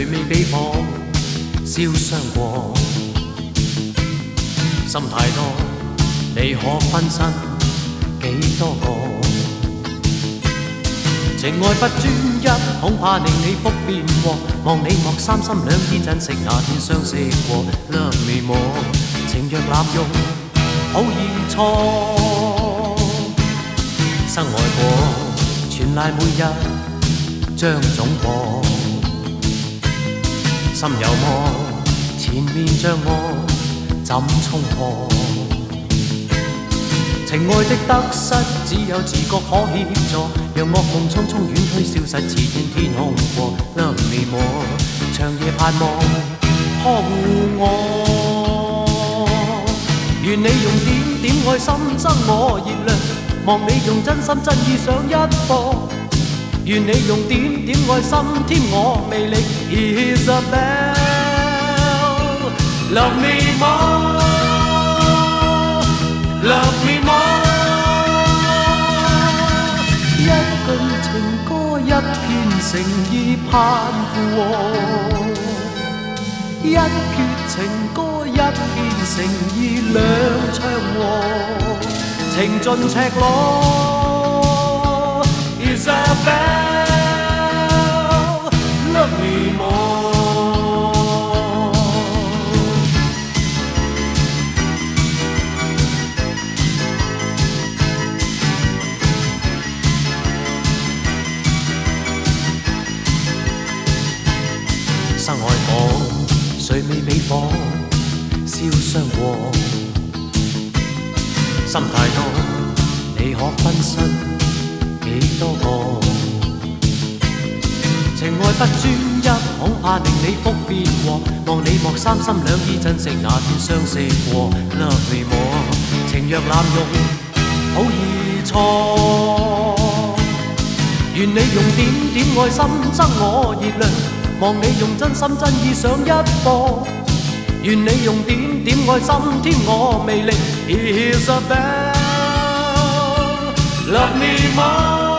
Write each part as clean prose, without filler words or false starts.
未被火燒傷過？心太多，你可分身幾多個？情愛不專一，恐怕令你福變禍。望你莫三心兩意，珍惜那天相識過。Love me more，情若濫用，好易錯。生愛過，全賴每日將總過。心有魔，前面障礙怎衝破？情愛的得失，只有自覺可協助，讓惡夢匆匆遠去，消失似願天空過。Love me more，長夜盼望呵護我。願你用點點愛心增我熱量，望你用真心真意上一課。願你用點點愛心添我魅力。Isabel， Love me more。Love me more， 一句情歌，一片誠意盼附和，一闕情歌，一片誠意兩唱和，情盡赤裸。Isabel， Love me more。生愛火，誰未被火燒傷過？心太多，你可分身幾多個？情愛不專一，恐怕令你福變禍。望你莫三心兩意，珍惜那天相識過。Love me more， 情若濫用，好易錯。願你用點點愛心增我熱量，望你用真心真意上一課。願你用點點愛心添我魅力。Isabel， Love me more，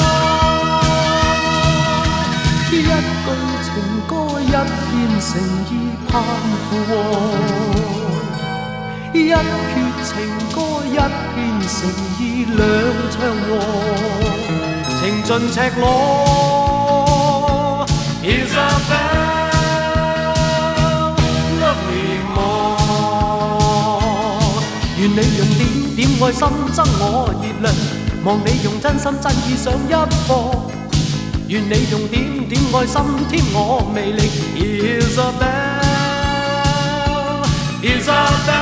一句情歌，一片誠意盼附和，一闕情歌，一片誠意兩唱和，情盡赤裸。Isabel， Love me more， 願你用點點愛心增我熱量，望你用真心真意上一課。願你用點點愛心添我魅力。Isabel， Isabel。